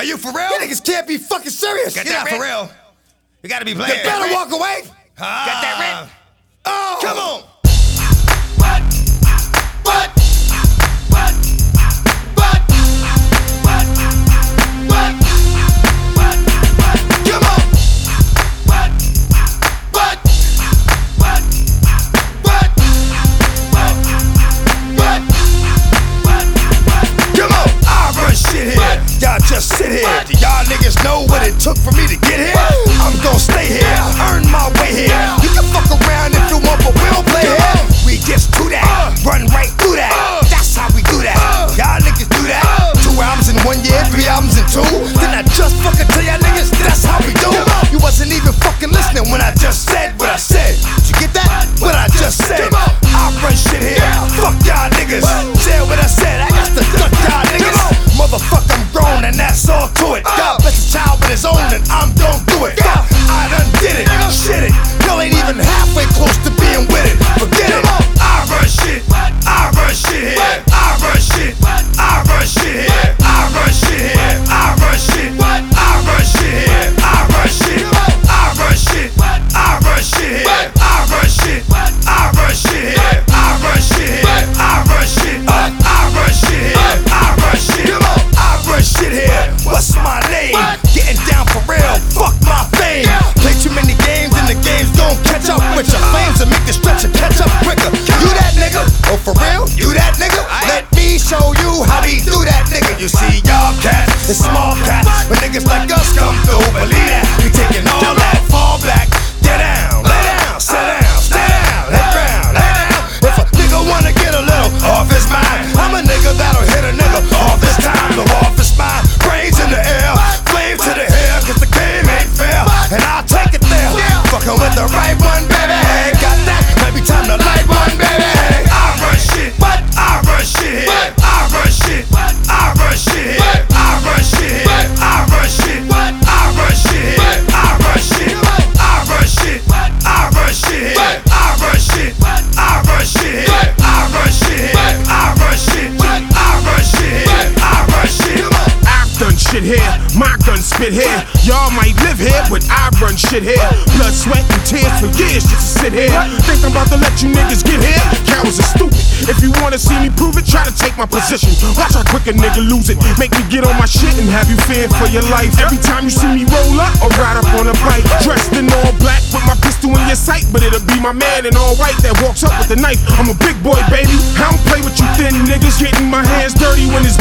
Are you for real? You niggas can't be fucking serious. Get that for real. You gotta be playing. You better walk away. Got that rent? Oh. Come on. Y'all just sit here. Do y'all niggas know what it took for me to get here? I'm gon' stay here, earn my way here. You can fuck around if you want, but we don't play here. We gets to that, run right through that. That's how we do that. Y'all niggas do that. 2 albums in 1 year, 3 albums in 2. Then I just fucking tell y'all niggas that's how we do. You wasn't even fucking listening when I just said what I said. Did you get that? What I just said. I run shit here. Fuck y'all niggas. Said what I said. I got to duck y'all niggas. Motherfucker, I'm grown and that's all to it. God bless a child with his own and I'm gon' do it. I done did it, shit it. Y'all ain't even halfway close to being with it. Forget it. I run shit. I run shit here. I run shit. I run shit here. I run shit here. I run shit. I run shit here. I run shit. I run shit. I run shit here. I run shit. I run shit here. I run shit here. I run shit. I run shit here. I run shit. I run shit here. What's my name? Getting down for real. Fuck my fame. Play too many games and the game's gon' catch up with your flames and make the stretcher catch up quicker. You that nigga? Oh for real? You that nigga? Let me show you how we do that nigga. You see y'all cats and small cats, but niggas like us come through. Believe that we taking all that. Fall back, get down, lay down, sit down, stay down, let ground, lay down. If a nigga wanna get a little off his mind, I'm a nigga that'll hit a nigga off his time. No off his mind, brains in the air, flames to the hair, cause the game ain't fair, and I'll take it there. Fucking with the right one, baby. Got that? Might be time to light one, baby. I run shit, I run shit here. I run shit, I run shit here. I run shit here. I run shit, I run shit here. I run shit, I run shit, I run shit here. I run shit, I run shit here. I run shit here. I run shit, I run shit here. I run shit. I've done shit here, my gun spit here. Y'all might live here, but I run shit here. Blood, sweat, and tears for years just to sit here. Think I'm about to let you niggas get here? Cowards are stupid. If you wanna see me prove it, try to take my position. Watch how quick a nigga lose it. Make me get on my shit and have you fear for your life. Every time you see me roll up or ride up on a bike, dressed in all black with my pistol in your sight, but it'll be my man in all white that walks up with a knife. I'm a big boy, baby. I don't play with you thin niggas. Getting my hands dirty when it's